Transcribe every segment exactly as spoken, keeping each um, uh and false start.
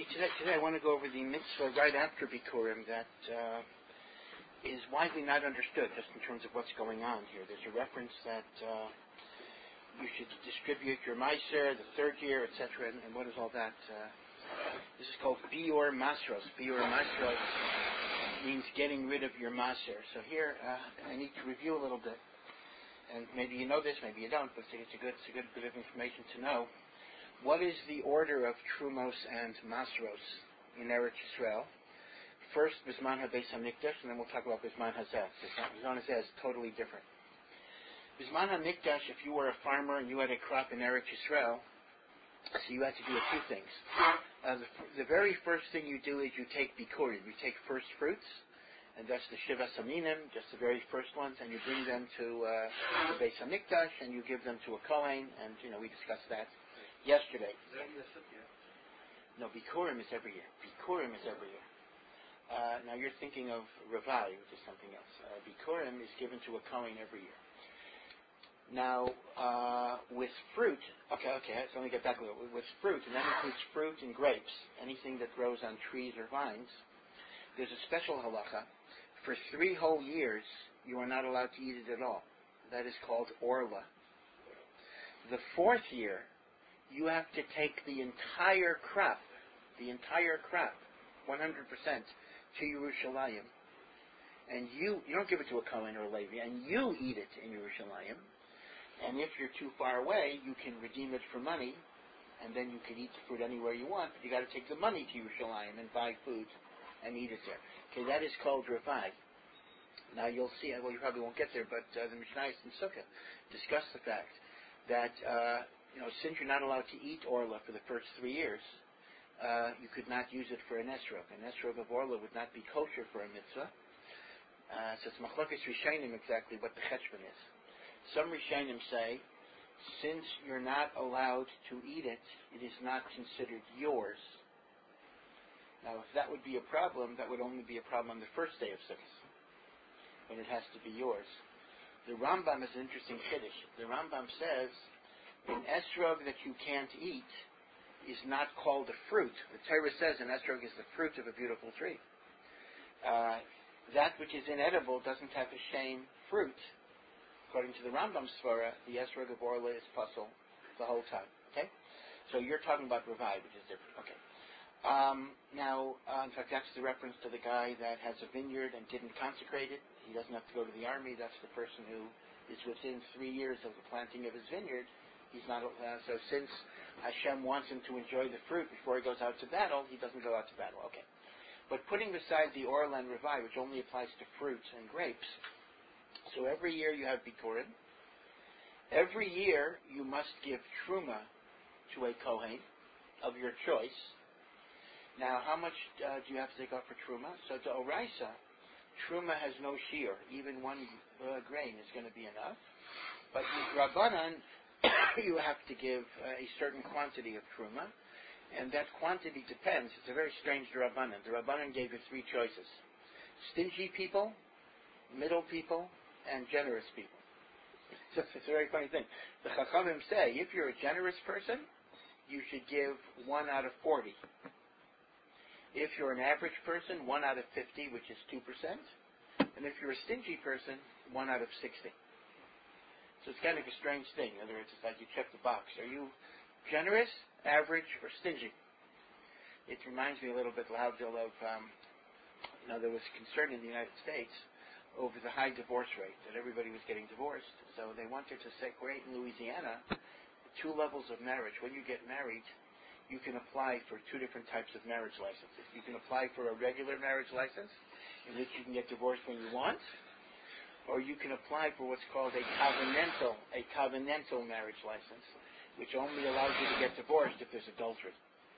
today, today I want to go over the mitzvah right after Bikurim that uh, is widely not understood just in terms of what's going on here. There's a reference that uh, you should distribute your Meiser the third year, et cetera. And, and what is all that? Uh, this is called Biur Masros. Biur Masros means getting rid of your Maser. So here uh, I need to review a little bit. And maybe you know this, maybe you don't, but it's a good, it's a good bit of information to know. What is the order of Trumos and Masros in Eretz Yisrael? First, Bisman HaBeis HaMikdash, and then we'll talk about Bisman HaZeh. Bisman HaZeh is totally different. Bisman HaMikdash, if you were a farmer and you had a crop in Eretz Yisrael, so you had to do a few things. Uh, the, the very first thing you do is you take Bikurim, you take first fruits, and that's the Shiva Saminim, just the very first ones, and you bring them to uh, the Beis HaMikdash, and you give them to a Kohen, and, you know, we discussed that yesterday. No, Bikurim is every year. Bikurim is every year. Uh, now you're thinking of Ravai, which is something else. Uh, Bikurim is given to a Kohen every year. Now, uh, with fruit, okay, okay, so let me get back a little. With fruit, and that includes fruit and grapes, anything that grows on trees or vines, there's a special halacha. For three whole years, you are not allowed to eat it at all. That is called orla. The fourth year, you have to take the entire crop, the entire crop, one hundred percent, to Yerushalayim. And you, you don't give it to a Kohen or a Levi, and you eat it in Yerushalayim. And if you're too far away, you can redeem it for money, and then you can eat the fruit anywhere you want, but you got to take the money to Yerushalayim and buy food and eat it there. Okay, that is called Ravai. Now you'll see, well you probably won't get there, but uh, the Mishnayos and Sukkah discuss the fact that, uh, you know, since you're not allowed to eat Orla for the first three years, uh, you could not use it for an esrog. An esrog of Orla would not be kosher for a mitzvah. Uh, so it's Machlokes Rishonim exactly what the cheshbon is. Some Rishonim say, since you're not allowed to eat it, it is not considered yours. Now, if that would be a problem, that would only be a problem on the first day of Sukkot, when it has to be yours. The Rambam is an interesting kiddush. The Rambam says, an esrog that you can't eat is not called a fruit. The Torah says an esrog is the fruit of a beautiful tree. Uh, that which is inedible doesn't have a shame fruit. According to the Rambam Svara, the esrog of Orla is puzzle the whole time. Okay? So you're talking about Ravai, which is different. Okay. Um, now, uh, in fact, that's the reference to the guy that has a vineyard and didn't consecrate it. He doesn't have to go to the army. That's the person who is within three years of the planting of his vineyard. He's not. Uh, so since Hashem wants him to enjoy the fruit before he goes out to battle, he doesn't go out to battle. Okay. But putting beside the Orla and Ravai, which only applies to fruits and grapes, so every year you have Bikurim. Every year you must give Truma to a Kohen of your choice. Now, how much uh, do you have to take off for Truma? So to Oraisa, Truma has no shear. Even one uh, grain is going to be enough. But with Rabbanan, you have to give uh, a certain quantity of Truma. And that quantity depends. It's a very strange Rabbanan. The Rabbanan gave you three choices. Stingy people, middle people, and generous people. So it's a very funny thing. The Chachamim say, if you're a generous person, you should give one out of forty. If you're an average person, one out of fifty, which is two percent. And if you're a stingy person, one out of sixty. So it's kind of a strange thing. In other words, it's like you check the box. Are you generous, average, or stingy? It reminds me a little bit, Lahavdil, of, um, you know, there was concern in the United States over the high divorce rate, that everybody was getting divorced. So they wanted to separate in Louisiana two levels of marriage. When you get married, you can apply for two different types of marriage licenses. You can apply for a regular marriage license, in which you can get divorced when you want, or you can apply for what's called a covenantal, a covenantal marriage license, which only allows you to get divorced if there's adultery.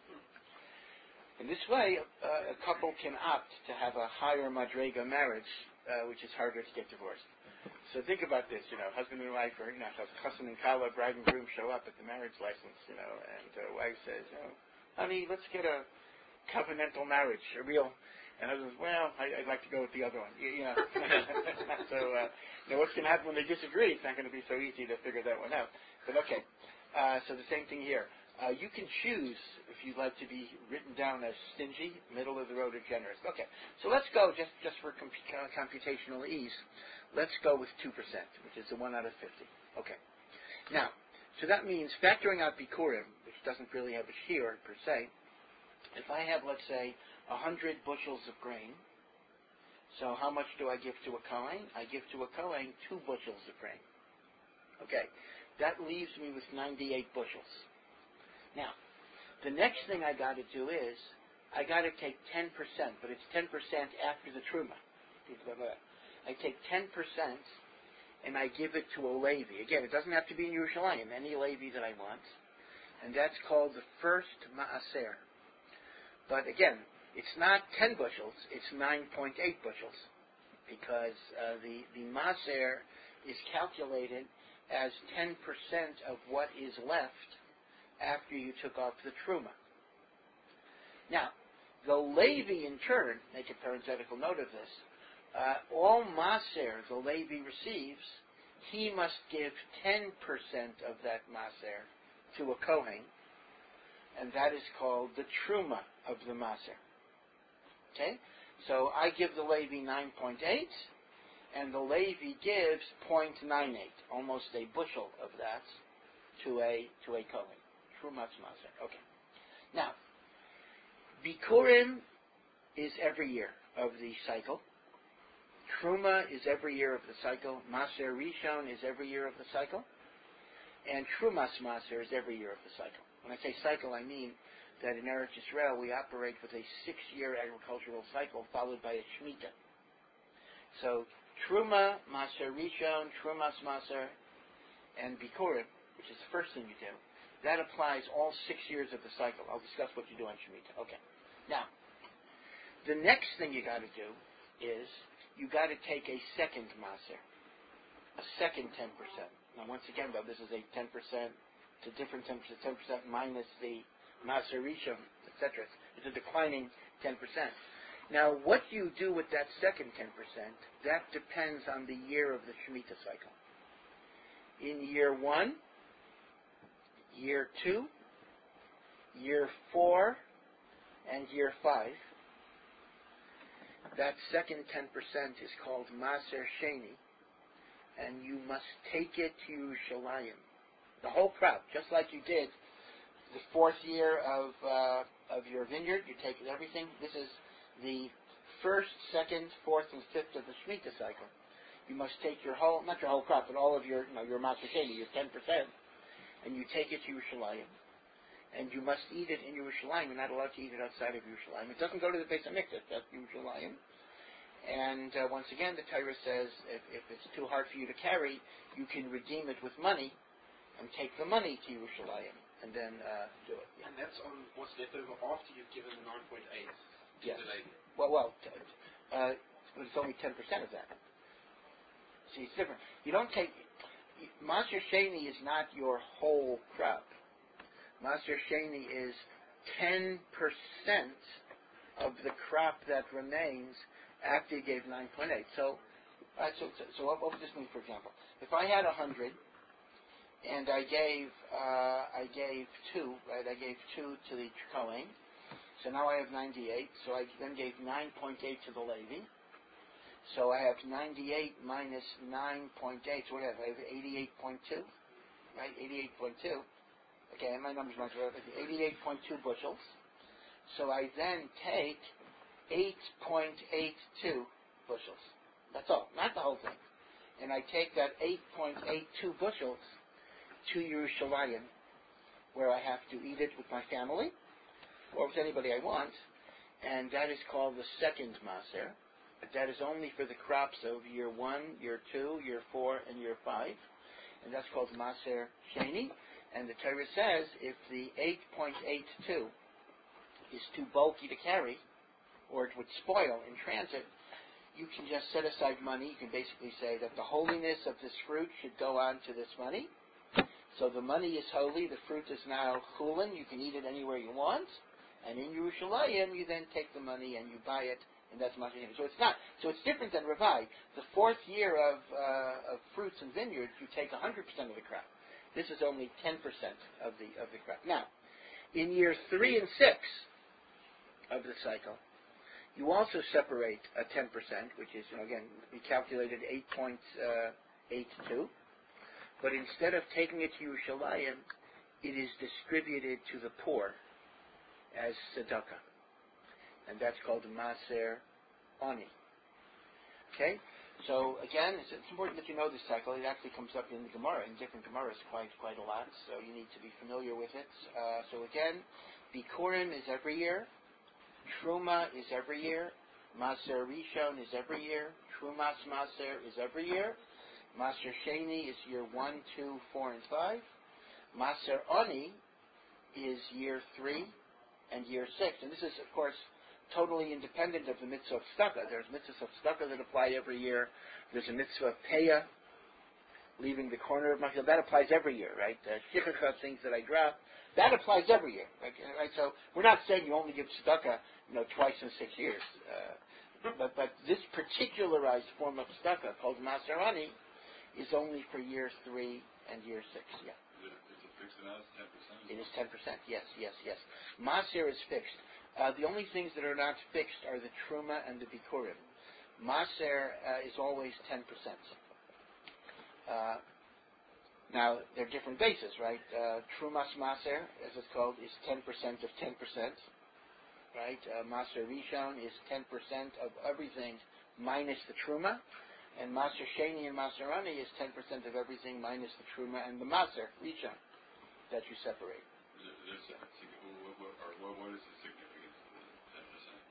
In this way, uh, a couple can opt to have a higher madrega marriage, uh, which is harder to get divorced. So think about this, you know, husband and wife, or, you know, chassan and kala, bride and groom show up at the marriage license, you know, and the uh, wife says, you know, honey, let's get a covenantal marriage, a real, and husband says, well, I, I'd like to go with the other one, you, you know. So, uh, now what's going to happen when they disagree? It's not going to be so easy to figure that one out. But okay, uh, so the same thing here. Uh, you can choose if you'd like to be written down as stingy, middle of the road, or generous. Okay, so let's go, just, just for comp uh, computational ease, let's go with two percent, which is the one out of fifty. Okay. Now, so that means factoring out Bikurim, which doesn't really have a shear per se, if I have, let's say, one hundred bushels of grain, so how much do I give to a Kohen? I give to a Kohen two bushels of grain. Okay, that leaves me with ninety-eight bushels. Now, the next thing I got to do is, I got to take ten percent, but it's ten percent after the Truma. I take ten percent and I give it to a Levi. Again, it doesn't have to be in Yerushalayim, any Levi that I want. And that's called the first Ma'aser. But again, it's not ten bushels, it's nine point eight bushels. Because uh, the, the Ma'aser is calculated as ten percent of what is left after you took off the Truma. Now, the Levi in turn, make a parenthetical note of this, uh, all Maser the Levi receives, he must give ten percent of that Maser to a Kohen, and that is called the Truma of the Maser. Okay? So I give the Levi nine point eight, and the Levi gives zero point nine eight, almost a bushel of that, to a to a Kohen. Trumas Maser. Okay. Now, Bikurim is every year of the cycle. Truma is every year of the cycle. Maser Rishon is every year of the cycle. And Trumas Maser is every year of the cycle. When I say cycle, I mean that in Eretz Yisrael we operate with a six-year agricultural cycle followed by a Shemitah. So Truma, Maser Rishon, Trumas Maser, and Bikurim, which is the first thing you do, that applies all six years of the cycle. I'll discuss what you do on Shemitah. Okay. Now, the next thing you got to do is you got to take a second Maser, a second ten percent. Now, once again, though, this is a ten percent, it's a different ten percent, ten percent minus the Maser Rishon, et cetera. It's a declining ten percent. Now, what you do with that second ten percent, that depends on the year of the Shemitah cycle. In year one, year two, year four, and year five, that second ten percent is called Maser Sheni, and you must take it to Yerushalayim. The whole crop, just like you did the fourth year of uh, of your vineyard, you take everything. This is the first, second, fourth, and fifth of the Shemitah cycle. You must take your whole, not your whole crop, but all of your, you know, your Maser Sheni, your ten percent, and you take it to Yerushalayim. And you must eat it in Yerushalayim. You're not allowed to eat it outside of Yerushalayim. It doesn't go to the Beis HaMikdash, that's Yerushalayim. And uh, once again, the Torah says if, if it's too hard for you to carry, you can redeem it with money and take the money to Yerushalayim and then uh, do it. Yeah. And that's on what's left over after you've given the nine point eight to Yes. the lady. Well, well, t- uh, but it's only ten percent of that. See, it's different. You don't take... Maser Sheni is not your whole crop. Maser Sheni is ten percent of the crop that remains after you gave nine point eight. So, uh, so, so, so what, what would this mean, for example? If I had one hundred and I gave uh, I gave two, right? I gave two to the Kohen. So now I have ninety-eight. So I then gave nine point eight to the Levi. So I have ninety-eight minus nine point eight. So what do I have? I have eighty-eight point two, right? eighty-eight point two. Okay, my numbers might be eighty-eight point two bushels. So I then take eight point eight two bushels. That's all, not the whole thing. And I take that eight point eight two bushels to Yerushalayim, where I have to eat it with my family, or with anybody I want, and that is called the second Maser. That is only for the crops of year one, year two, year four, and year five, and that's called Maser Sheni. And the Torah says if the eight point eight two is too bulky to carry, or it would spoil in transit, you can just set aside money. You can basically say that the holiness of this fruit should go on to this money. So the money is holy, the fruit is now chulin, you can eat it anywhere you want, and in Yerushalayim you then take the money and you buy it, and that's Maser Sheni. So it's not, so it's different than Ravai. The fourth year of, uh, of fruits and vineyards, you take one hundred percent of the crop. This is only ten percent of the of the crop. Now, In year three and six of the cycle, you also separate a ten percent, which is, you know, again, we calculated eight point eight two, but instead of taking it to Yerushalayim, it is distributed to the poor as tzedakah. And that's called Maser Ani. Okay? So again, it's, it's important that you know this cycle. It actually comes up in the Gemara, in different Gemaras, quite quite a lot. So you need to be familiar with it. Uh, so again, Bikurim is every year. Truma is every year. Maser Rishon is every year. Trumas Maser is every year. Maser Sheni is year one, two, four, and five. Maser Ani is year three and year six. And this is, of course, totally independent of the mitzvah of tzedakah. There's mitzvahs of tzedakah that apply every year. There's a mitzvah of peah, leaving the corner of my field. That applies every year, right? The shichacha, things that I drop, that applies every year, right? right? So we're not saying you only give tzedakah, you know, twice in six years. Uh, but but this particularized form of tzedakah called Maser Ani is only for year three and year six. Yeah. Is it, is it fixed now? It's ten percent. It is ten percent. Yes, yes, yes. Maser is fixed. Uh, the only things that are not fixed are the Truma and the Bikurim. Maser uh, is always ten percent. Uh, now, there are different bases, right? Uh, Trumas Maser, as it's called, is ten percent of ten percent. Right? Uh, Maser Rishon is ten percent of everything minus the Truma. And Maser Sheni and Maser Ani is ten percent of everything minus the Truma and the Maser Rishon that you separate. There's a, what, what, or what is the significance of the ten percent?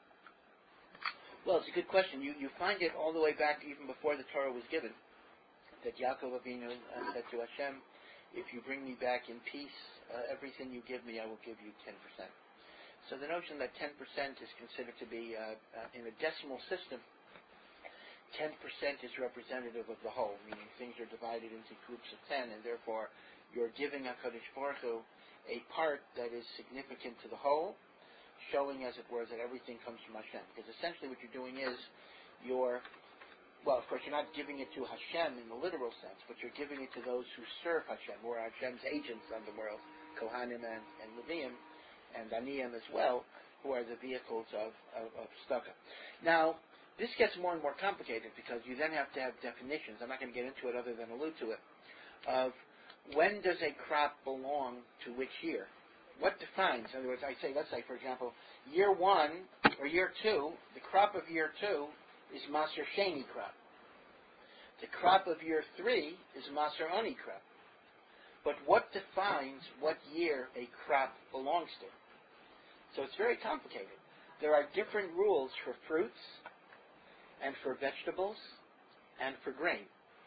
Well, it's a good question. You you find it all the way back even before the Torah was given, that Yaakov Avinu uh, said to Hashem, if you bring me back in peace, uh, everything you give me, I will give you ten percent. So the notion that ten percent is considered to be, uh, uh, in a decimal system, ten percent is representative of the whole, meaning things are divided into groups of ten, and therefore you're giving HaKadosh Baruch Hu a part that is significant to the whole, showing, as it were, that everything comes from Hashem. Because essentially what you're doing is you're, well, of course, you're not giving it to Hashem in the literal sense, but you're giving it to those who serve Hashem, who are Hashem's agents on the world, Kohanim and, and Leviim, and Aniyim as well, who are the vehicles of, of, of tzedakah. Now, this gets more and more complicated because you then have to have definitions. I'm not going to get into it other than allude to it, of when does a crop belong to which year? What defines? In other words, I say, let's say, for example, year one or year two, the crop of year two is Maser Sheni crop. The crop of year three is Maser Ani crop. But what defines what year a crop belongs to? So it's very complicated. There are different rules for fruits and for vegetables and for grain.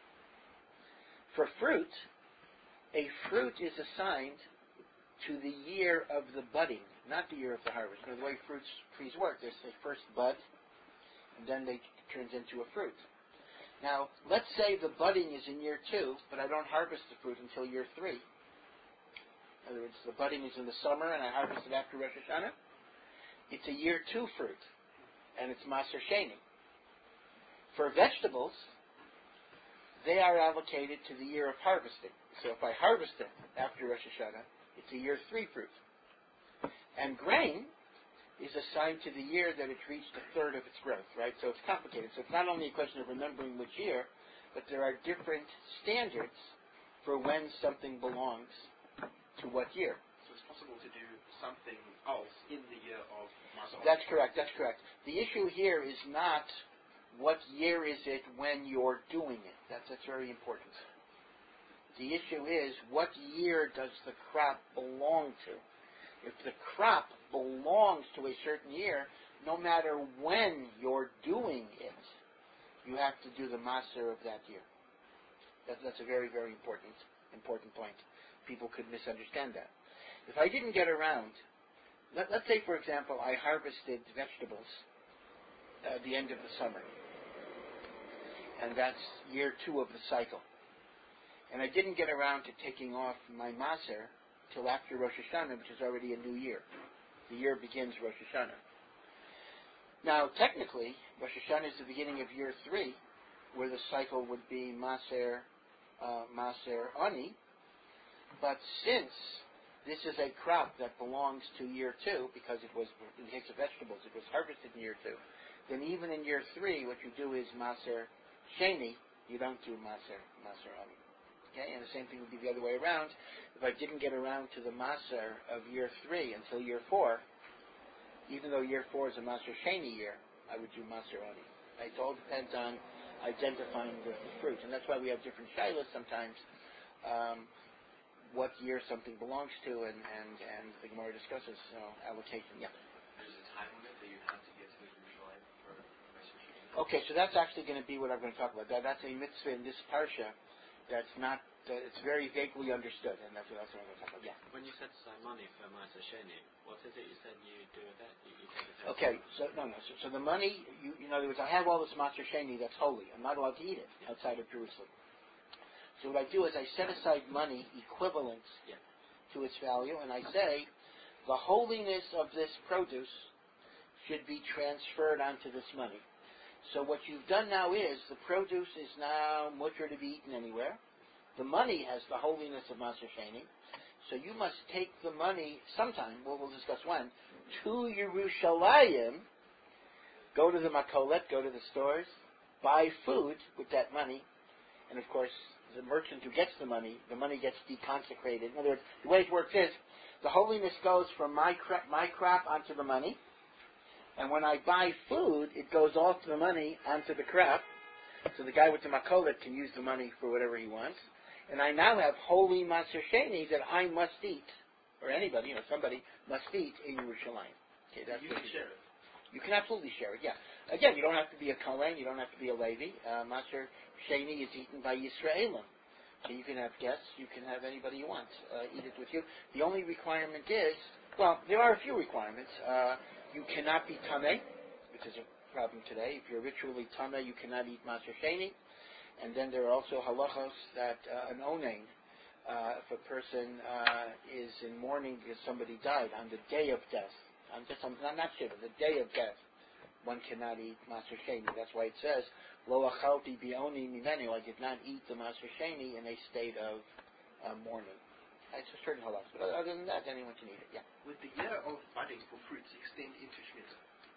For fruit, a fruit is assigned to the year of the budding, not the year of the harvest. You know, the way fruits trees work, there's they first bud, and then they turns into a fruit. Now, let's say the budding is in year two, but I don't harvest the fruit until year three. In other words, the budding is in the summer, and I harvest it after Rosh Hashanah. It's a year two fruit, and it's Maser Sheni. For vegetables, they are allocated to the year of harvesting. So if I harvest it after Rosh Hashanah, it's a year three fruit. And grain is assigned to the year that it's reached a third of its growth, right? So it's complicated. So it's not only a question of remembering which year, but there are different standards for when something belongs to what year. So it's possible to do something else in the year of Maser. That's correct, that's correct. The issue here is not what year is it when you're doing it. That's, that's very important. The issue is, what year does the crop belong to? If the crop belongs to a certain year, no matter when you're doing it, you have to do the maser of that year. That, that's a very, very important, important point. People could misunderstand that. If I didn't get around, let, let's say, for example, I harvested vegetables at the end of the summer, and that's year two of the cycle. And I didn't get around to taking off my maser till after Rosh Hashanah, which is already a new year. The year begins Rosh Hashanah. Now, technically, Rosh Hashanah is the beginning of year three, where the cycle would be Maser, uh, Maser Ani. But since this is a crop that belongs to year two because it was, in the case of vegetables, it was harvested in year two. Then even in year three, what you do is Maser Sheni. You don't do Maser Maser Ani. Okay, and the same thing would be the other way around. If I didn't get around to the Maser of year three until year four, even though year four is a Maser Sheni year, I would do Maser Ani. It all depends on identifying the, the fruit, and that's why we have different shilas sometimes. Um, what year something belongs to, and, and, and the Gemara discusses so allocation. Yeah. There's a time limit that you have to get to Yerushalayim for Maser Sheni. Okay, so that's actually going to be what I'm going to talk about. That, that's a mitzvah in this parsha that's not, uh, it's very vaguely understood, and that's what, that's what I'm going to talk about. Yeah. When you set aside money for Maser Sheni, what is it you said you do with that? You, you take it Okay, so no, no. So, so the money, you, in other words, I have all this Maser Sheni that's holy. I'm not allowed to eat it outside of Jerusalem. So what I do is I set aside money equivalent Yeah. to its value, and I say the holiness of this produce should be transferred onto this money. So what you've done now is the produce is now mutter to be eaten anywhere. The money has the holiness of Maser Sheni. So you must take the money sometime, we'll, we'll discuss when, to Yerushalayim, go to the makolet, go to the stores, buy food with that money, and of course, the merchant who gets the money, the money gets deconsecrated. In other words, the way it works is, the holiness goes from my crop, my crop onto the money, and when I buy food, it goes off the money onto the crop, so the guy with the makolet can use the money for whatever he wants, and I now have holy Maser Sheni that I must eat, or anybody, you know, somebody must eat in Yerushalayim. Okay, that's You what can you share do. it. You can absolutely share it, yeah. Again, you don't have to be a Kohen, you don't have to be a Levi. Uh, Maser Sheni is eaten by Yisraelim. So you can have guests, you can have anybody you want uh, eat it with you. The only requirement is, well, there are a few requirements. Uh, you cannot be Tameh, which is a problem today. If you're ritually Tameh, you cannot eat Maser Sheni. And then there are also halachos that uh, an oning, uh, if a person uh, is in mourning because somebody died on the day of death, I'm just, I'm not, not Shiva, the day of death, one cannot eat Maser Sheni. That's why it says, Lo achalti bi'oni mimenu, I did not eat the Maser Sheni in a state of uh, mourning. It's a certain halach, but other than that, anyone can eat it, yeah. Would the year of budding for fruits extend into Shemitah?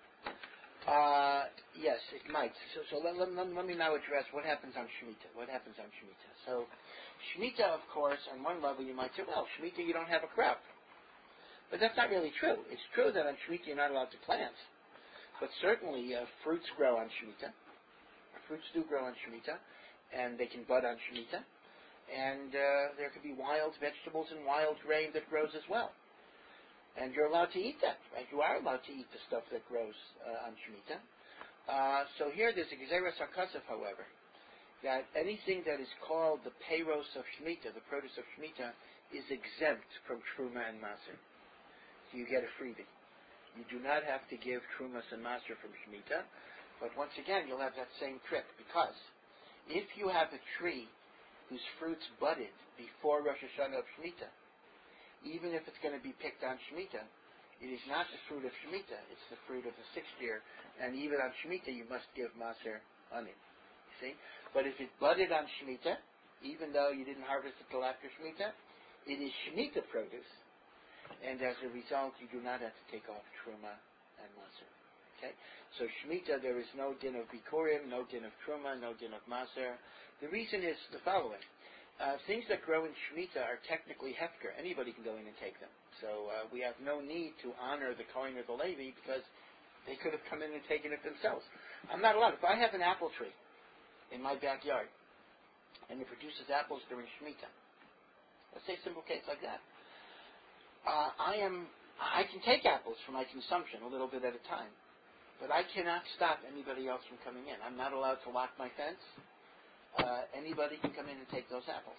Uh, yes, it might. So, so let, let, let me now address what happens on Shemitah. What happens on Shemitah? So, Shemitah, of course, on one level you might say, well, Shemitah you don't have a crop. But that's not really true. It's true that on Shemitah you're not allowed to plant. But certainly uh, fruits grow on Shemitah. Fruits do grow on Shemitah, and they can bud on Shemitah. And uh, there could be wild vegetables and wild grain that grows as well. And you're allowed to eat that, right? You are allowed to eat the stuff that grows uh, on Shemitah. Uh, so here there's a Gezeras HaKasef, however, that anything that is called the peiros of Shemitah, the produce of Shemitah, is exempt from Truma and Maser. So you get a freebie. You do not have to give Trumas and Maser from Shemitah, but once again you'll have that same trick, because if you have a tree whose fruits budded before Rosh Hashanah of Shemitah, even if it's going to be picked on Shemitah, it is not the fruit of Shemitah, it's the fruit of the sixth year, and even on Shemitah you must give Maser on it. You see? But if it budded on Shemitah, even though you didn't harvest it till after Shemitah, it is Shemitah produce, and as a result you do not have to take off Truma and Maser. Okay? So Shemitah, there is no din of Bikurim, no din of Truma, no din of Maser. The reason is the following. Uh, things that grow in Shemitah are technically hefker. Anybody can go in and take them. So uh, we have no need to honor the Kohen or the Levi, because they could have come in and taken it themselves. I'm not allowed. If I have an apple tree in my backyard, and it produces apples during Shemitah, let's say a simple case like that, uh, I am, I can take apples for my consumption a little bit at a time, but I cannot stop anybody else from coming in. I'm not allowed to lock my fence. Uh, anybody can come in and take those apples.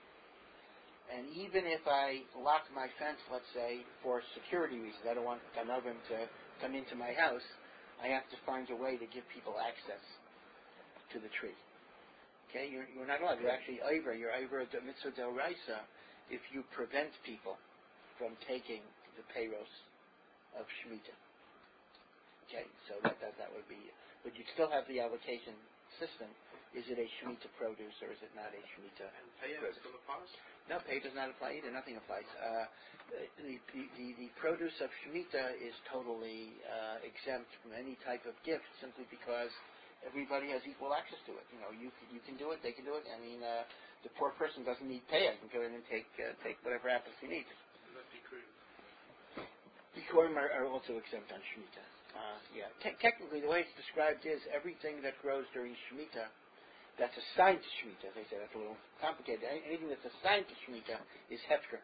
And even if I lock my fence, let's say, for security reasons, I don't want Ganovim to come into my house, I have to find a way to give people access to the tree. Okay, you're, you're not allowed. You're actually over. You're over the mitzvah del Raisa if you prevent people from taking the peiros of Shemitah. Okay, so that, that that would be, but you'd still have the allocation system, is it a Shemitah produce or is it not a Shemitah And Paya produce? still applies? No, pay does not apply either. Nothing applies. Uh, the, the, the, the produce of Shemitah is totally uh, exempt from any type of gift simply because everybody has equal access to it. You know, you can, you can do it, they can do it. I mean, uh, the poor person doesn't need pay. I can go in and take uh, take whatever apples he needs. That Bikurim. Bikurim are, are also exempt on Shemitah. Uh, yeah, Te- technically the way it's described is everything that grows during Shemitah that's assigned to Shemitah. As I say, that's a little complicated. Any, anything that's assigned to Shemitah is Hefker.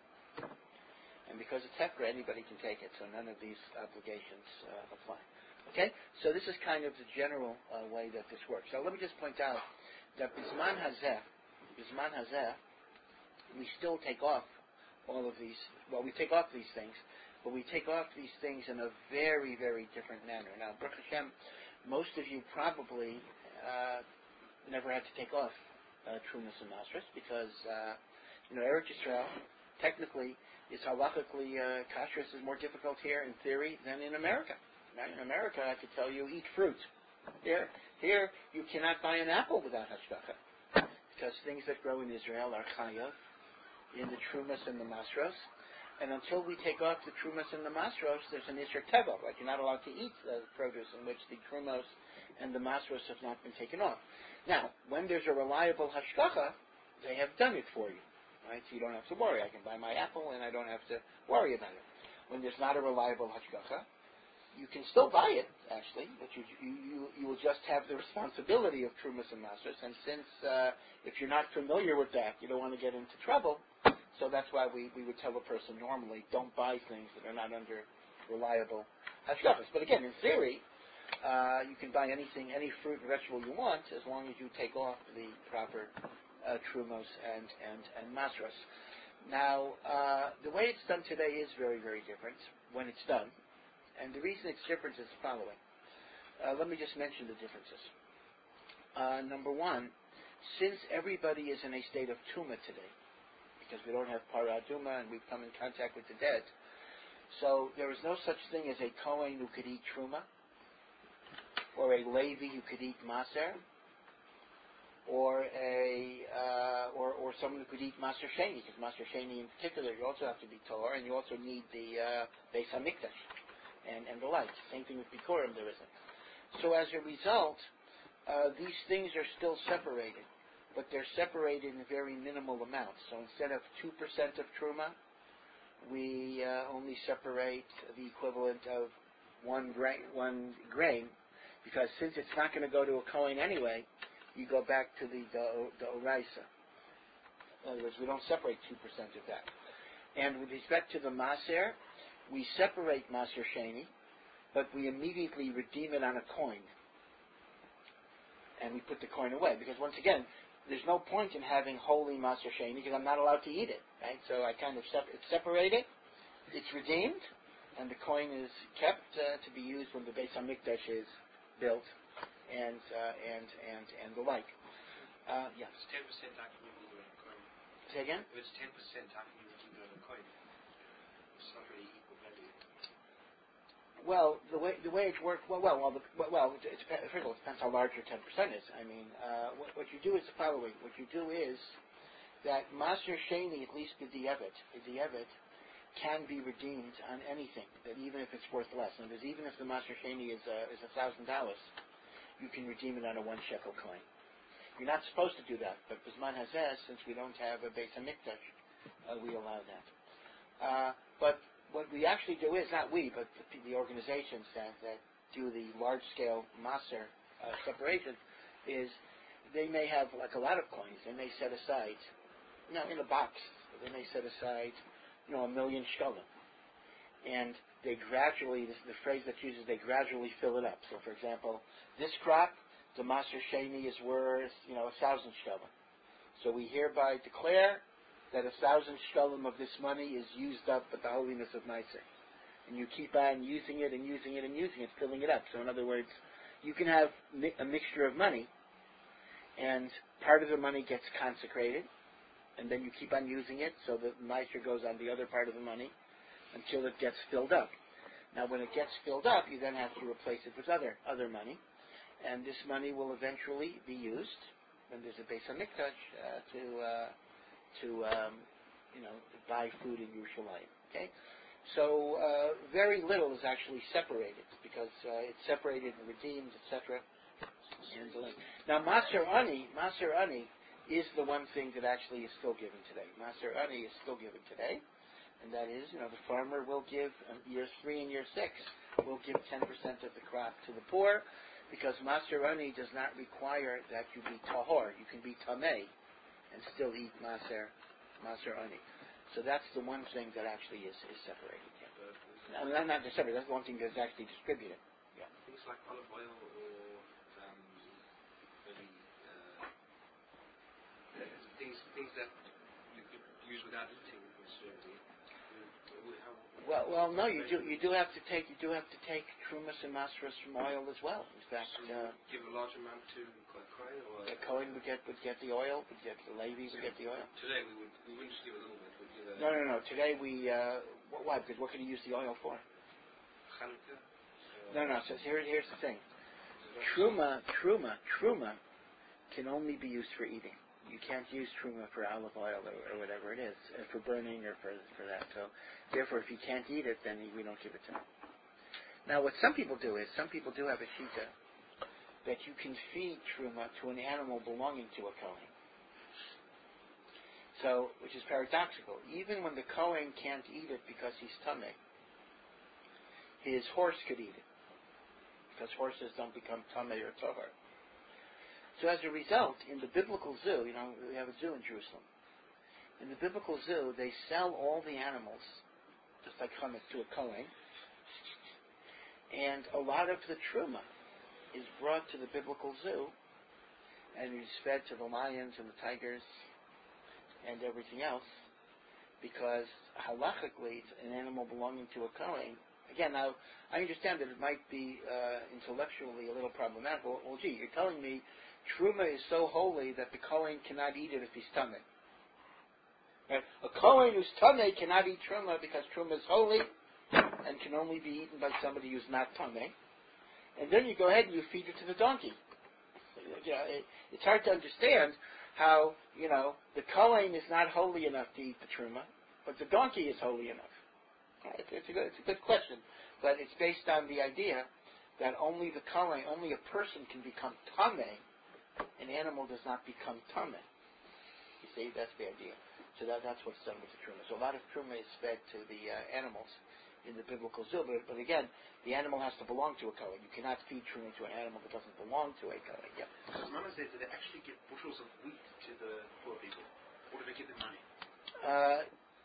And because it's Hefker, anybody can take it, so none of these obligations uh, apply. Okay? So this is kind of the general uh, way that this works. So let me just point out that Bisman Hazeh, Bisman Hazeh, we still take off all of these, well, we take off these things, but we take off these things in a very, very different manner. Now, Baruch Hashem, most of you probably uh, never had to take off uh, Trumas and Masras because, uh, you know, Eretz Yisrael, technically, is halachically, uh, kashrus is more difficult here in theory than in America. Now, in America, I could tell you, eat fruit. Here, here, you cannot buy an apple without hashgacha because things that grow in Israel are chayav in the Trumas and the Masros. And until we take off the Trumas and the Masros, there's an Isser Teva. Like you're not allowed to eat the produce in which the Trumos and the Masros have not been taken off. Now, when there's a reliable hashgacha, they have done it for you. Right? So you don't have to worry. I can buy my apple and I don't have to worry about it. When there's not a reliable hashgacha, you can still buy it, actually, but you you, you, you will just have the responsibility of Trumas and Masros. And since uh, if you're not familiar with that, you don't want to get into trouble, so that's why we, we would tell a person normally, don't buy things that are not under reliable hashgachas. But again, in theory, uh, you can buy anything, any fruit and vegetable you want, as long as you take off the proper uh, trumos and, and, and masros. Now, uh, the way it's done today is very, very different when it's done. And the reason it's different is the following. Uh, let me just mention the differences. Uh, number one, since everybody is in a state of tuma today, because we don't have paraduma and we've come in contact with the dead. So there is no such thing as a Kohen who could eat truma, or a Levi who could eat maser, or a uh, or or someone who could eat maser sheni, because maser sheni in particular you also have to be Torah, and you also need the uh, Beis Hamikdash and and the like. Same thing with Bikurim, there isn't. So as a result, uh, these things are still separated. But they're separated in very minimal amounts. So instead of two percent of truma, we uh, only separate the equivalent of one grain, one grain, because since it's not going to go to a Kohen anyway, you go back to the the, the Oraisa. In other words, we don't separate two percent of that. And with respect to the Maser, we separate Maser Sheni, but we immediately redeem it on a coin. And we put the coin away, because once again, there's no point in having holy Maser Sheni because I'm not allowed to eat it, right? So I kind of sep- it's separated, it's redeemed, and the coin is kept uh, to be used when the Beis Hamikdash is built, and uh, and and and the like. Uh, yeah. It's ten percent how can you do it on a coin? Say again. If it's ten percent, how can you do it on a coin? It's not really equal value. Well, the way the way it works, well, well, well, the, well it, it depends, first of all, it depends how large your ten percent is. I mean, uh, what, what you do is the following. What you do is that Maser Sheni, at least the Dievit, the Dievit, can be redeemed on anything, that even if it's worth less. And there's, even if the Maser Sheni is uh, is a thousand dollars, you can redeem it on a one shekel coin. You're not supposed to do that, but Bisman Hazeh, since we don't have a Beis Hamikdash, uh, we allow that. Uh, but what we actually do is, not we, but the, the organizations that, that do the large-scale Maser uh, separation, is they may have, like a lot of coins, they may set aside, you know, in a box, they may set aside, you know, a million shkolim. And they gradually, this, the phrase that's used is they gradually fill it up. So, for example, this crop, the Maser Sheni is worth, you know, a thousand shkolim. So we hereby declare that a thousand shkolim of this money is used up at the holiness of Meiser. And you keep on using it and using it and using it, filling it up. So in other words, you can have mi- a mixture of money, and part of the money gets consecrated, and then you keep on using it, so the Meiser goes on the other part of the money until it gets filled up. Now when it gets filled up, you then have to replace it with other other money. and this money will eventually be used when there's a Beis Hamikdash uh, to uh, to um, you know buy food in Yerushalayim. Okay, so uh, very little is actually separated because uh, it's separated and redeemed, et cetera. Now, Maser Ani, Maser Ani is the one thing that actually is still given today. Maser Ani is still given today, and that is, you know, the farmer will give um, year three and year six will give ten percent of the crop to the poor, because Maser Ani does not require that you be tahor. You can be tamei and still eat Maser Maser Ani. So that's the one thing that actually is, is separated. Yeah. No, not just separated. That's the one thing that's actually distributed. Yeah. Things like olive oil or um, maybe uh, things things that you could use without eating necessarily. Well, well, no, you do you do have to take you do have to take trumas and masras from oil as well. In fact, so you uh, give a large amount to Kohen, or the Cohen would get would get the oil, would get the Levi would get the oil. Today we would we wouldn't just give a little bit. We'd give a No, no, no. Today we uh, why? Because what can you use the oil for? Chanukah. No, no. So here, here's the thing. Truma, truma, truma can only be used for eating. You can't use truma for olive oil or, or whatever it is, uh, for burning or for for that. So, therefore, if you can't eat it, then we don't give it to them. Now, what some people do is, some people do have a shita that you can feed truma to an animal belonging to a kohen. So, which is paradoxical. Even when the kohen can't eat it because he's tameh, his horse could eat it, because horses don't become tameh or tohar. So as a result, in the biblical zoo, you know, we have a zoo in Jerusalem. In the biblical zoo, they sell all the animals, just like chametz, to a kohen, and a lot of the truma is brought to the biblical zoo, and is fed to the lions and the tigers and everything else, because halachically it's an animal belonging to a kohen. Again, now, I understand that it might be uh, intellectually a little problematical. Well, gee, you're telling me truma is so holy that the kohen cannot eat it if he's tameh. Right? A kohen who's tameh cannot eat truma because truma is holy and can only be eaten by somebody who's not tameh. And then you go ahead and you feed it to the donkey. You know, it, it's hard to understand how, you know, the kohen is not holy enough to eat the truma, but the donkey is holy enough. It's, it's, a good, it's a good question, but it's based on the idea that only the kohen, only a person can become tameh. An animal does not become tameh. You see, that's the idea. So that, that's what's done with the truma. So a lot of truma is fed to the uh, animals in the biblical zoo, but, but again, the animal has to belong to a kohen. You cannot feed truma to an animal that doesn't belong to a kohen. Yeah. So Mama said, did they actually give bushels of wheat to the poor people, or did they give them money? Uh,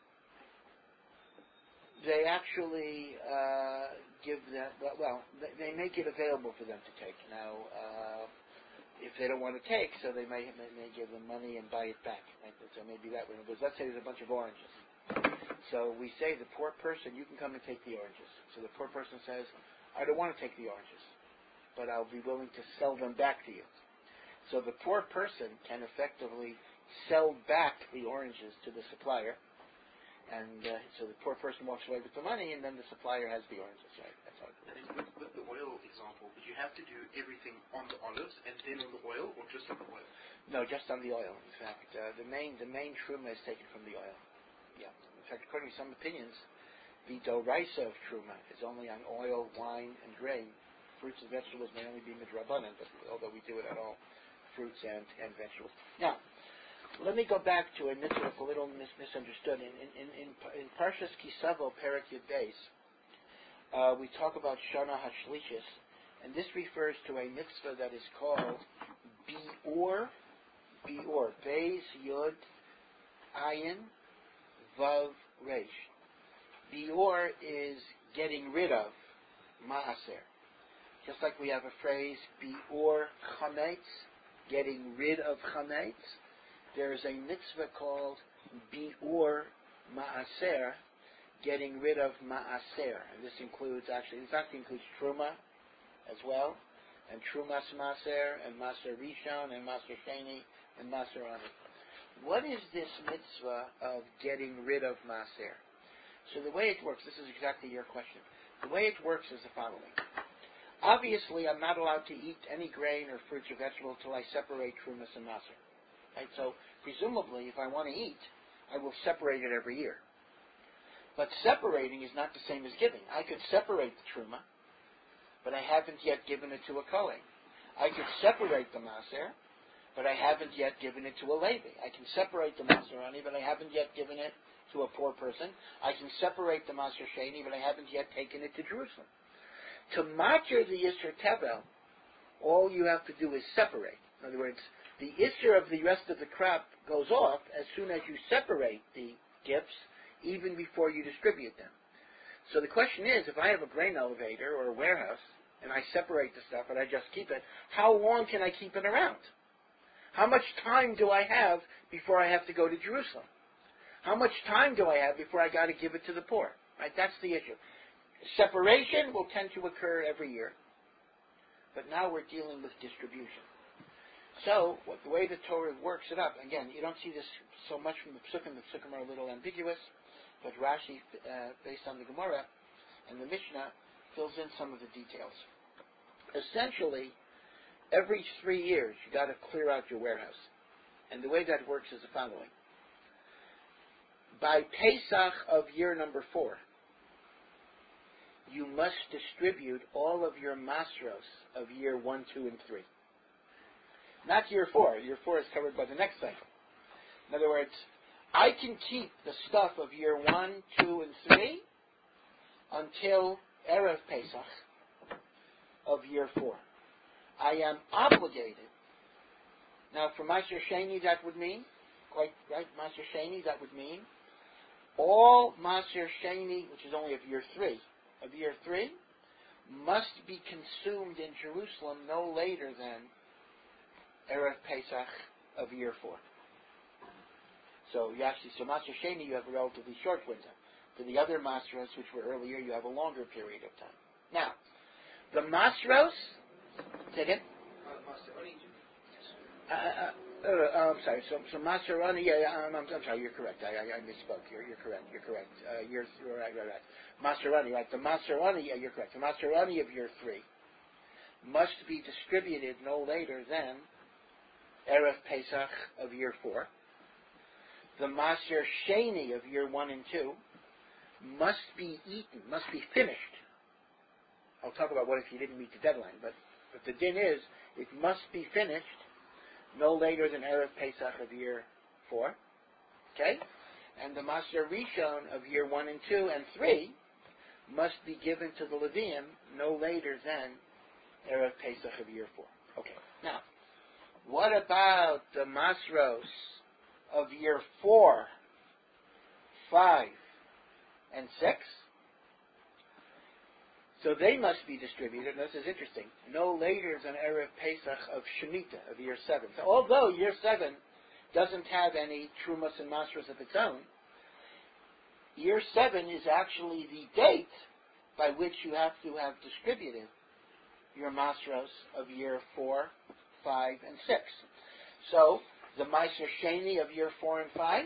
they actually uh, give them, well, they, they make it available for them to take. Now, uh, if they don't want to take, so they may, may, may give them money and buy it back. Right? So maybe that way. Because let's say there's a bunch of oranges. So we say the poor person, you can come and take the oranges. So the poor person says, I don't want to take the oranges, but I'll be willing to sell them back to you. So the poor person can effectively sell back the oranges to the supplier. And uh, so the poor person walks away with the money, and then the supplier has the oranges. Right? That's how it And with, with the oil example, did you have to do everything on the olives and then on the oil, or just on the oil? No, just on the oil. In fact, uh, the main the main truma is taken from the oil. Yeah. In fact, according to some opinions, the doraisa of truma is only on oil, wine, and grain. Fruits and vegetables may only be midrabanan, but although we do it on all fruits and, and vegetables. Now, let me go back to a mitzvah that's a little mis- misunderstood. In in in, in, in Parshas Kisavo, Perek Yud Beis, uh, we talk about Shana Hashlishis, and this refers to a mitzvah that is called Biur, Biur, Beis Yud Ayin Vav Reish. Biur is getting rid of Maaser. Just like we have a phrase, Biur Chametz, getting rid of Chametz. There is a mitzvah called Biur Maaser, getting rid of Maaser. And this includes, actually, this actually includes Truma as well, and Trumas Maaser, and Maaser Rishon, and Maaser Sheni, and Maaser Ani. What is this mitzvah of getting rid of Maaser? So the way it works, this is exactly your question. The way it works is the following. Obviously, I'm not allowed to eat any grain or fruits or vegetables until I separate Trumas and Maser. Right? So, presumably, if I want to eat, I will separate it every year. But separating is not the same as giving. I could separate the Truma, but I haven't yet given it to a Kohen. I could separate the Maser, but I haven't yet given it to a Levi. I can separate the Maserani, but I haven't yet given it to a poor person. I can separate the Maser Sheni, but I haven't yet taken it to Jerusalem. To matir the Yisr Tevel, all you have to do is separate. In other words, the Yisr of the rest of the crop goes off as soon as you separate the gifts, even before you distribute them. So the question is, if I have a grain elevator or a warehouse, and I separate the stuff and I just keep it, how long can I keep it around? How much time do I have before I have to go to Jerusalem? How much time do I have before I got to give it to the poor? Right? That's the issue. Separation will tend to occur every year, but now we're dealing with distribution. So, what, the way the Torah works it up, again, you don't see this so much from the Psukim. The Psukim are a little ambiguous, but Rashi, uh, based on the Gemara and the Mishnah, fills in some of the details. Essentially, every three years, you got to clear out your warehouse. And the way that works is the following. By Pesach of year number four, you must distribute all of your masros of year one, two, and three. Not year four. Year four is covered by the next cycle. In other words, I can keep the stuff of year one, two, and three until Erev Pesach of year four. I am obligated. Now, for Maser Sheni, that would mean, quite right, Maser Sheni, that would mean all Maser Sheni, which is only of year three, of year three, must be consumed in Jerusalem no later than Erev Pesach of year four. So you actually, so Maser Sheni, you have a relatively short window. For the other Masros, which were earlier, you have a longer period of time. Now, the Masros, say again? Uh, uh, uh, uh, I'm sorry. So, so Maserani, yeah, I'm, I'm, I'm sorry. You're correct. I, I, I misspoke. You're, you're correct. You're correct. Uh, you're, you're right, right, right. Maserani, right? The Maserani, yeah, you're correct. The Maserani of year three must be distributed no later than Erev Pesach of year four. The Maser Sheni of year one and two must be eaten, must be finished. I'll talk about what if you didn't meet the deadline, but, but the din is, it must be finished no later than Erev Pesach of year four. Okay? And the Maser Rishon of year one and two and three must be given to the Levium no later than Erev Pesach of year four. Okay. Now, what about the Masros of year four, five, and six? So they must be distributed, and this is interesting, no later than Erev Pesach of Shemitah, of year seven. So although year seven doesn't have any Trumas and Masros of its own, year seven is actually the date by which you have to have distributed your Masros of year four, five, and six. So, the Maser Sheni of year four and five,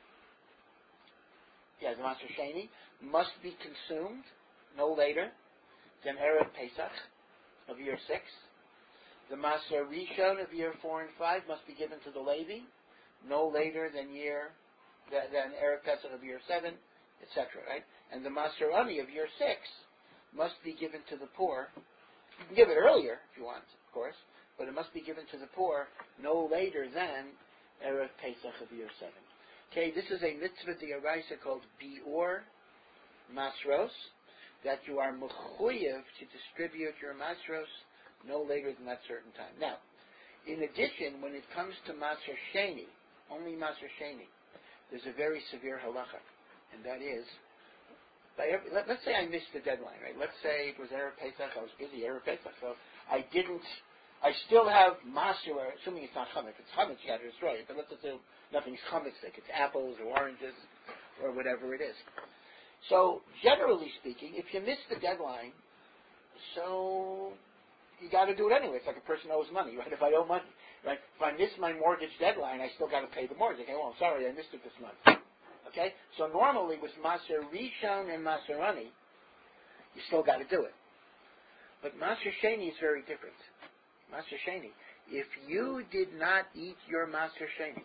yeah, the Maser Sheni, must be consumed no later than Erev Pesach of year six. The Maser Rishon of year four and five must be given to the Levi no later than year than, than Erev Pesach of year seven, et cetera. Right? And the Maser Ani of year six must be given to the poor. You can give it earlier if you want, of course, but it must be given to the poor no later than Erev Pesach of year seven. Okay, this is a mitzvah d'oraisa called Biur Masros, that you are mechuyev to distribute your Masros no later than that certain time. Now, in addition, when it comes to Maser Sheni, only Maser Sheni, there's a very severe halacha, and that is, by every, let, let's say I missed the deadline, right? Let's say it was Erev Pesach, I was busy Erev Pesach, so I didn't, I still have Maser, assuming it's not chametz. If it's chametz, you got to destroy it, but let's assume nothing's chametzik. It's apples or oranges or whatever it is. So, generally speaking, if you miss the deadline, so you got to do it anyway. It's like a person owes money, right? If I owe money, right? If I miss my mortgage deadline, I still got to pay the mortgage. Okay, well, I'm sorry, I missed it this month. Okay? So normally with Maser Rishon and Maser Ani, you still got to do it. But Maser Sheni is very different. Maser Sheni. If you did not eat your Maser Sheni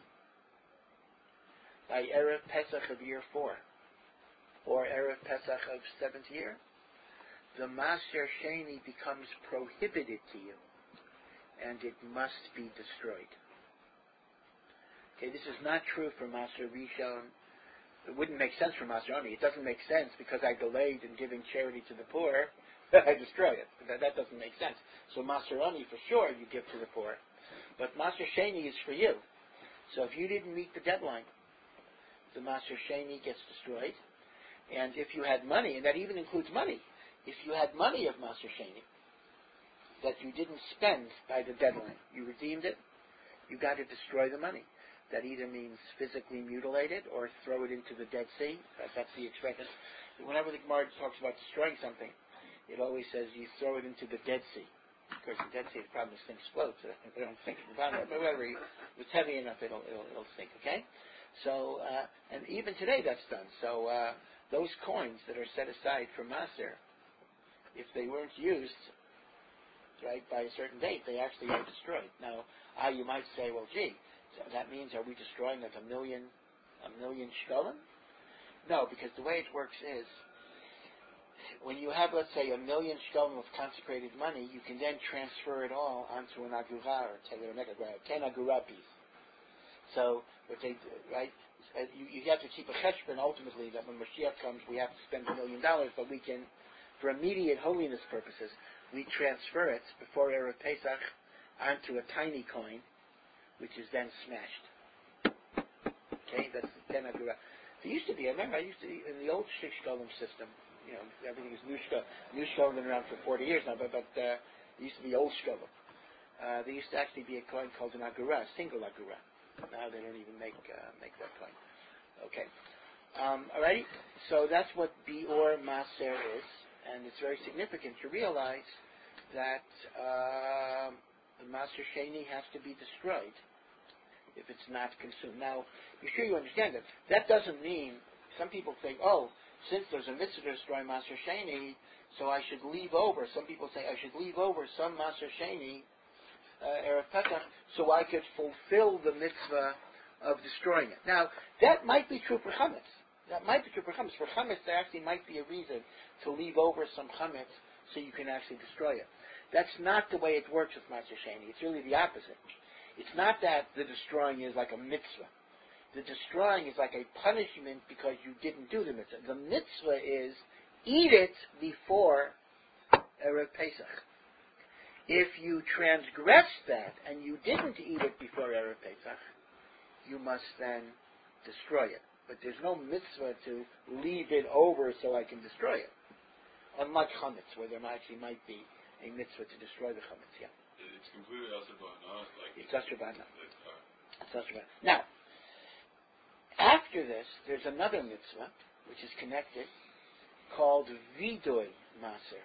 by Erev Pesach of year four, or Erev Pesach of seventh year, the Maser Sheni becomes prohibited to you, and it must be destroyed. Okay, this is not true for Maser Rishon. It wouldn't make sense for Maser Oni. It doesn't make sense because I delayed in giving charity to the poor, I destroy it. That, that doesn't make sense. So Maser Oni, for sure, you give to the poor. But Maser Sheni is for you. So if you didn't meet the deadline, the Maser Sheni gets destroyed. And if you had money, and that even includes money, if you had money of Maser Sheni that you didn't spend by the deadline, you redeemed it, you got to destroy the money. That either means physically mutilate it or throw it into the Dead Sea. That's the expression. Whenever the Gemara talks about destroying something, it always says you throw it into the Dead Sea. Of course, the Dead Sea, the problem is things float, so they don't sink. But whatever, if it's heavy enough, it'll, it'll, it'll sink, okay? So, uh, and even today that's done. So, uh, those coins that are set aside for Maser, if they weren't used, right, by a certain date, they actually are destroyed. Now, uh, you might say, well, gee, that means are we destroying like a million, a million shkolim? No, because the way it works is, when you have, let's say, a million shkolim of consecrated money, you can then transfer it all onto an agura or ten agura piece. So, what they do, right? You, you have to keep a cheshbon ultimately that when Mashiach comes, we have to spend a million dollars, but we can, for immediate holiness purposes, we transfer it before Erev Pesach onto a tiny coin, which is then smashed. Okay, that's the ten agura. There used to be, I remember I used to, in the old six shkolim system, you know, everything is new shkolim. New shkolim been around for forty years now, but, but uh, it used to be old shkolim. Uh, there used to actually be a coin called an agura, a single agura. Now they don't even make uh, make that coin. Okay. Um, alrighty, so that's what Bior Maser is, and it's very significant to realize that uh, the Maser Sheni has to be destroyed if it's not consumed. Now, be sure you understand that. That doesn't mean, some people think, oh, since there's a mitzvah to destroy Maser Sheni, so I should leave over, some people say I should leave over some Maser Sheni, uh, Erev Pesach, so I could fulfill the mitzvah of destroying it. Now, that might be true for chametz. That might be true for chametz. For chametz, there actually might be a reason to leave over some chametz so you can actually destroy it. That's not the way it works with Maser Sheni. It's really the opposite. It's not that the destroying is like a mitzvah. The destroying is like a punishment because you didn't do the mitzvah. The mitzvah is eat it before Erev Pesach. If you transgress that and you didn't eat it before Erev Pesach, you must then destroy it. But there's no mitzvah to leave it over so I can destroy it. Unlike chametz, where there actually might be a mitzvah to destroy the chametz. Yeah. It's completely Asher B'Hana. Like it's Asher B'Hana. It's Asher B'Hana. Now, after this, there's another mitzvah, which is connected, called Vidoy Maser.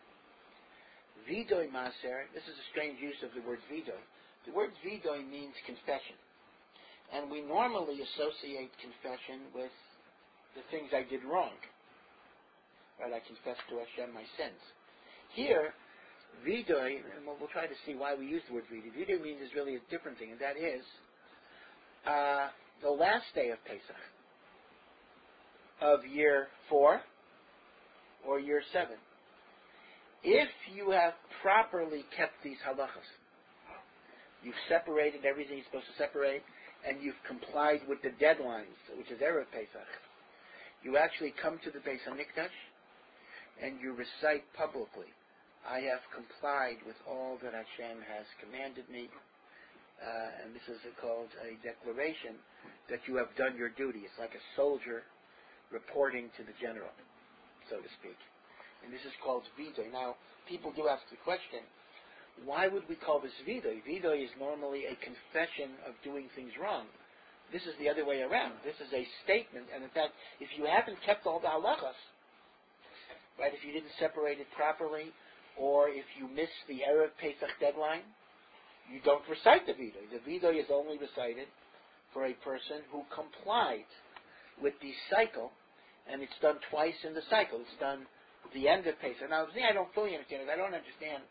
Vidoy Maser, this is a strange use of the word Vidoy. The word Vidoy means confession. And we normally associate confession with the things I did wrong. Right, I confess to Hashem my sins. Here, Vidoy, and we'll, we'll try to see why we use the word Vidoy. Vidoy means is really a different thing, and that is uh, the last day of Pesach of year four or year seven. If you have properly kept these halachas, you've separated everything you're supposed to separate, and you've complied with the deadlines, which is Erev Pesach, you actually come to the Beis HaMikdash and you recite publicly, I have complied with all that Hashem has commanded me, uh, and this is called a declaration that you have done your duty. It's like a soldier reporting to the general, so to speak. And this is called Vidoy. Now, people do ask the question, why would we call this Vidoy? Vidoy is normally a confession of doing things wrong. This is the other way around. This is a statement, and in fact, if you haven't kept all the halachas, right, if you didn't separate it properly, or if you miss the Erev Pesach deadline, you don't recite the Vidoy. The Vidoy is only recited for a person who complied with the cycle, and it's done twice in the cycle. It's done the end of Pesach. Now, the thing I don't fully understand is I don't understand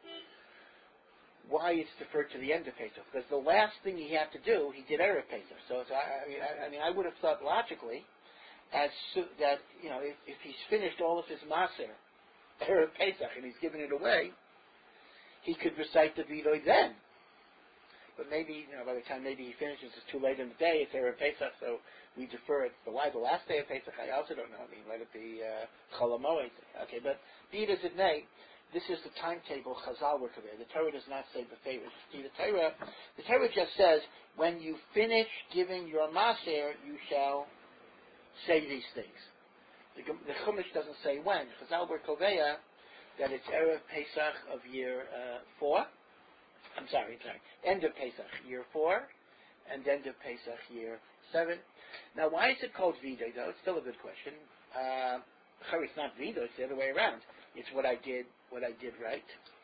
why it's deferred to the end of Pesach, because the last thing he had to do, he did Erev Pesach. So it's, I, I, mean, I, I mean, I would have thought logically as so, that, you know, if, if he's finished all of his Maser, Erev Pesach, and he's given it away, he could recite the Vidoi then. But maybe, you know, by the time maybe he finishes, it's too late in the day, it's Erev Pesach, so we defer it. So why the last day of Pesach? I also don't know. I mean, let it be Chol HaMoed. Okay, but be it as it may, this is the timetable Chazal were there. The Torah does not say beferish. See, the Torah, the Torah just says, when you finish giving your Maser, you shall say these things. The, the Chumash doesn't say when. Chazal were Koveya, that it's Erev Pesach of year uh, four. I'm sorry, I'm sorry. End of Pesach, year four, and end of Pesach, year seven. Now, why is it called Vidoy, though? It's still a good question. Uh, it's not Vidoy, it's the other way around. It's what I did, what I did right.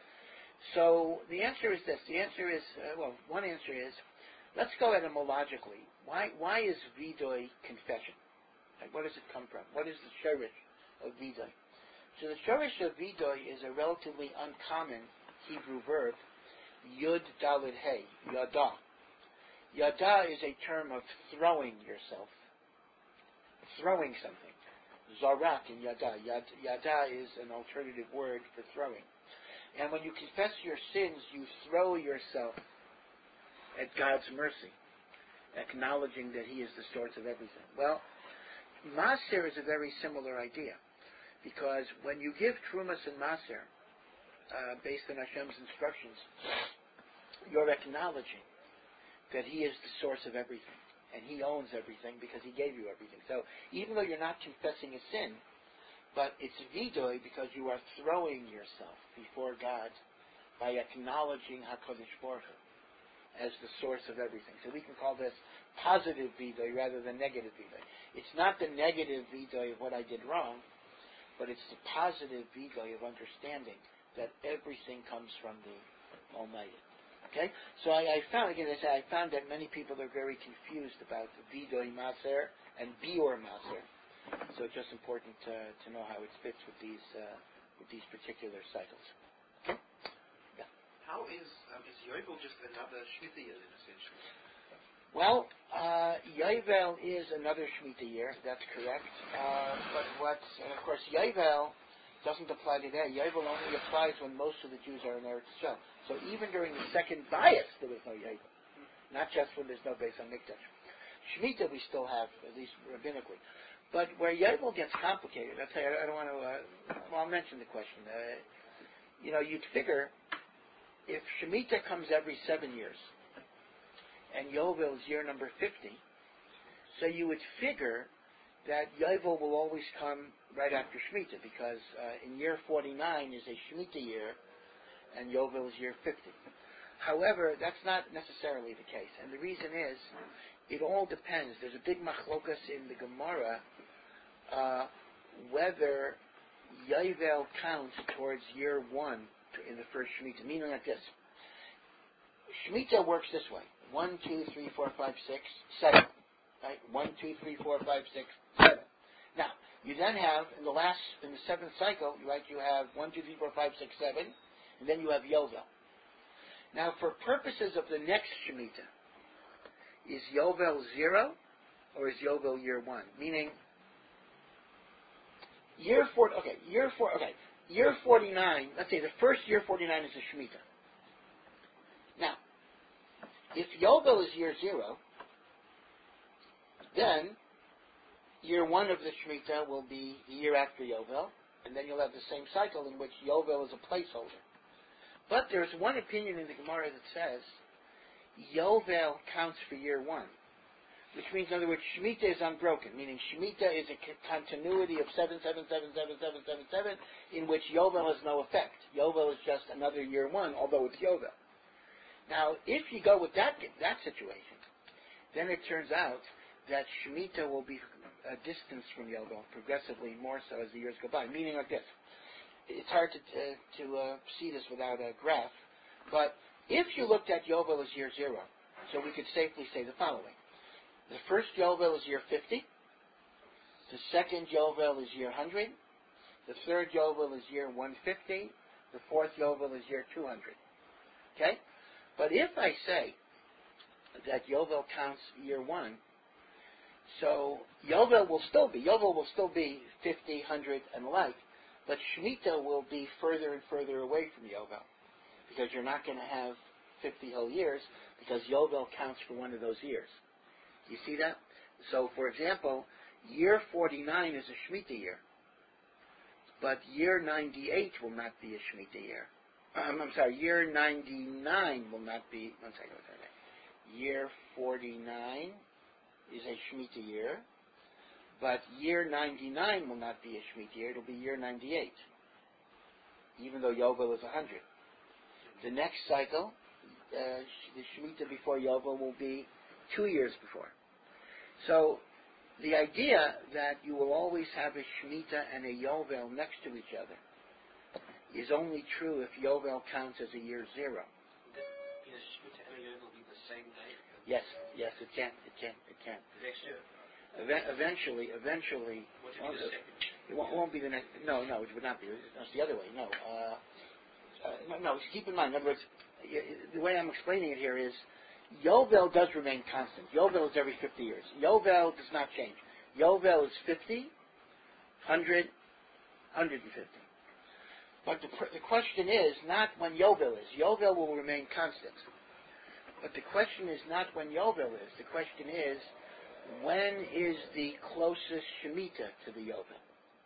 So, the answer is this. The answer is, uh, well, one answer is, let's go etymologically. Why, why is Vidoy confession? Like, where does it come from? What is the shorish of Vidoy? So, the shorish of Vidoy is a relatively uncommon Hebrew verb, Yud Dalid Hey, Yada. Yada is a term of throwing yourself, throwing something. Zarak in Yada. Yad, yada is an alternative word for throwing. And when you confess your sins, you throw yourself at God's mercy, acknowledging that He is the source of everything. Well, Maser is a very similar idea, because when you give Trumas and Maser, Uh, based on Hashem's instructions, you're acknowledging that He is the source of everything, and He owns everything because He gave you everything. So even though you're not confessing a sin, but it's vidoy because you are throwing yourself before God by acknowledging HaKadosh Baruch Hu as the source of everything. So we can call this positive vidoy rather than negative vidoy. It's not the negative vidoy of what I did wrong, but it's the positive vidoy of understanding that everything comes from the Almighty. Okay? So I, I found, again, I say, I found that many people are very confused about the Vidoy Maser and Bior Maser. So it's just important to, to know how it fits with these uh, with these particular cycles. Okay? Yeah. How is, um, is Yovel just another Shemitah year then, essentially? Well, uh, Yovel is another Shemitah year, that's correct. Uh, but what's, and of course, Yovel doesn't apply today. Yovel only applies when most of the Jews are in Eretz Yisrael. So even during the second bias, there was no Yovel. Not just when there's no Beis HaMikdash. Shemitah we still have, at least rabbinically. But where Yovel gets complicated, I'll tell you, I don't want to, uh, well, I'll mention the question. Uh, you know, you'd figure if Shemitah comes every seven years, and Yovel is year number fifty, so you would figure that Yovel will always come right after Shemitah, because uh, in year forty-nine is a Shemitah year, and Yovel is year fifty. However, that's not necessarily the case, and the reason is, it all depends. There's a big machlokas in the Gemara uh, whether Yovel counts towards year one in the first Shemitah, meaning like this. Shemitah works this way. One, two, three, four, five, six, seven. Right? One, two, three, four, five, six, seven. Now, you then have, in the last, in the seventh cycle, right, you have one, two, three, four, five, six, seven, and then you have Yovel. Now, for purposes of the next Shemitah, is Yovel zero, or is Yovel year one? Meaning, year four, okay, year four, okay, year forty-nine, let's say the first year forty-nine is a Shemitah. Now, if Yovel is year zero, then year one of the Shemitah will be the year after Yovel, and then you'll have the same cycle in which Yovel is a placeholder. But there's one opinion in the Gemara that says Yovel counts for year one, which means, in other words, Shemitah is unbroken, meaning Shemitah is a continuity of seven, seven, seven, seven, seven, seven, seven, in which Yovel has no effect. Yovel is just another year one, although it's Yovel. Now, if you go with that that situation, then it turns out that Shemitah will be a distance from Yovel, progressively more so as the years go by. Meaning like this. It's hard to uh, to uh, see this without a graph, but if you looked at Yovel as year zero, so we could safely say the following. The first Yovel is year fifty, the second Yovel is year one hundred, The third Yovel is year one fifty. The fourth Yovel is year two hundred. Okay? But if I say that Yovel counts year one, so Yovel will still be, Yovel will still be fifty, one hundred, and the like, but Shemitah will be further and further away from Yovel, because you're not going to have fifty whole years, because Yovel counts for one of those years. You see that? So, for example, year forty-nine is a Shemitah year, but year ninety-eight will not be a Shemitah year. Um, I'm sorry, year ninety-nine will not be, one second, one second. Year forty-nine is a Shemitah year, but year ninety-nine will not be a Shemitah year, it'll be year ninety-eight, even though Yovel is one hundred. The next cycle, uh, the Shemitah before Yovel will be two years before. So, the idea that you will always have a Shemitah and a Yovel next to each other is only true if Yovel counts as a year zero. Yes, Shemitah and Yovel will be the same day. Yes, yes, it can, it can, it can. Next year. Eve- eventually, eventually, What well, will be the second? it won't, won't be the next. No, no, it would not be. It's the other way. No, uh, uh, no, no. Keep in mind. In other words, y- the way I'm explaining it here is, Yovel does remain constant. Yovel is every fifty years. Yovel does not change. Yovel is fifty, one hundred, one hundred fifty. But the, pr- the question is not when Yovel is. Yovel will remain constant. But the question is not when Yovel is. The question is, when is the closest Shemitah to the Yovel?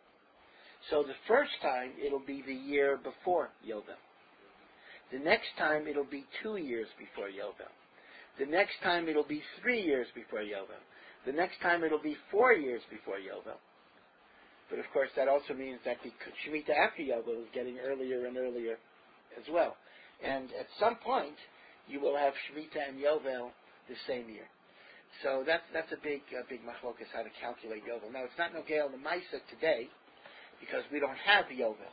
So the first time, it'll be the year before Yovel. The next time, it'll be two years before Yovel. The next time, it'll be three years before Yovel. The next time, it'll be four years before Yovel. But of course, that also means that the Shemitah after Yovel is getting earlier and earlier as well. And at some point, you will have Shemitah and Yovel the same year. So that's that's a big uh, big machlokas how to calculate Yovel. Now, it's not Nogel the Maisa today, because we don't have Yovel.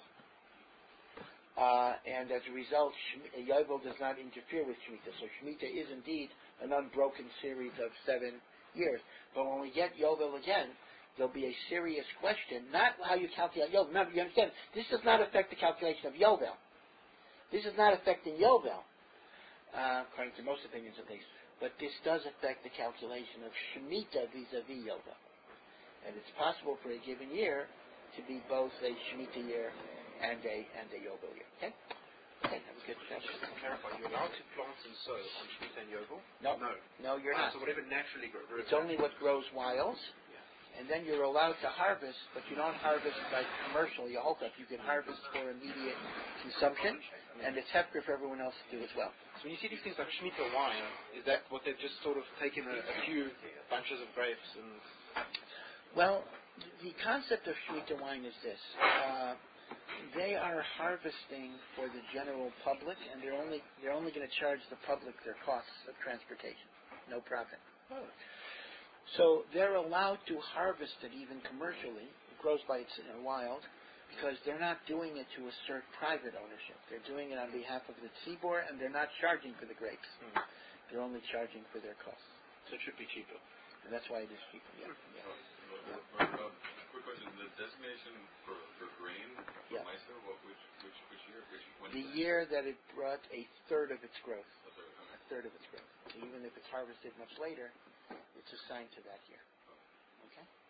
Uh, and as a result, Shemi- Yovel does not interfere with Shemitah. So Shemitah is indeed an unbroken series of seven years. But when we get Yovel again, there'll be a serious question, not how you calculate Yovel. No, you understand, this does not affect the calculation of Yovel. This is not affecting Yovel, uh, according to most opinions at least. But this does affect the calculation of Shemitah vis-a-vis Yovel. And it's possible for a given year to be both a Shemitah year and a and a Yovel year. Okay? Okay, that was good. That was Just good. to clarify, you're allowed to plant and sow on Shemitah and Yovel? No, No. no, you're Ah, not. So whatever naturally grows. It's only what grows wild, Yeah. and then you're allowed to harvest, but you don't harvest like commercial Yeholkut. You can harvest for immediate consumption, and it's hefker for everyone else to do as well. So when you see these things like Shemitah wine, is that what they've just sort of taken a, a few bunches of grapes and... Well, the concept of Shemitah wine is this. Uh, they are harvesting for the general public, and they're only they're only going to charge the public their costs of transportation, no profit. Oh. So they're allowed to harvest it even commercially. It grows by its uh, wild, because they're not doing it to assert private ownership. They're doing it on behalf of the tzibor, and they're not charging for the grapes. Hmm. They're only charging for their costs, So it should be cheaper. and that's why it is cheaper. Yeah. yeah. Uh, uh, uh, quick question: the designation for, for grain for Yeah. Meiser, what which which which year? Which when The is that? year that it brought a third of its growth. Oh, sorry, okay. A third of its growth. So even if it's harvested much later, it's assigned to that year. Okay?